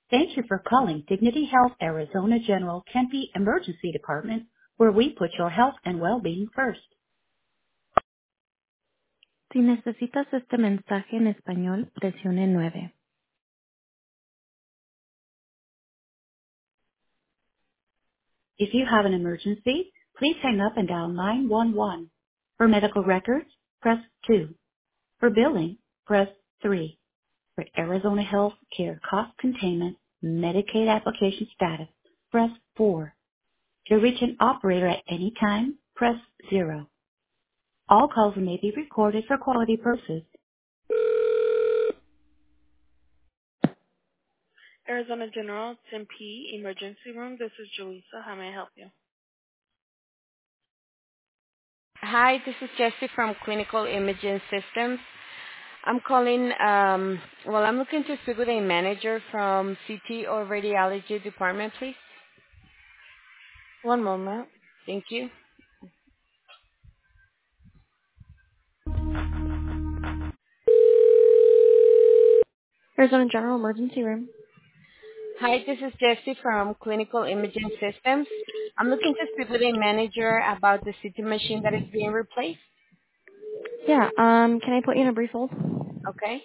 Thank you for calling Dignity Health Arizona General Tempe Emergency Department, where we put your health and well-being first. Si necesitas este mensaje en español, presione 9. If you have an emergency, please hang up and dial 911. For medical records, press 2. For billing, press 3. For Arizona Health Care Cost Containment Medicaid application status, press 4. To reach an operator at any time, press 0. All calls may be recorded for quality purposes. Arizona General, Tempe Emergency Room. This is Julissa. How may I help you? Hi, this is Jessie from Clinical Imaging Systems. I'm calling, I'm looking to speak with a manager from CT or radiology department, please. One moment. Thank you. Arizona General Emergency Room. Hi, this is Jessie from Clinical Imaging Systems. I'm looking to speak with a manager about the CT machine that is being replaced. Yeah, can I put you in a brief hold? Okay.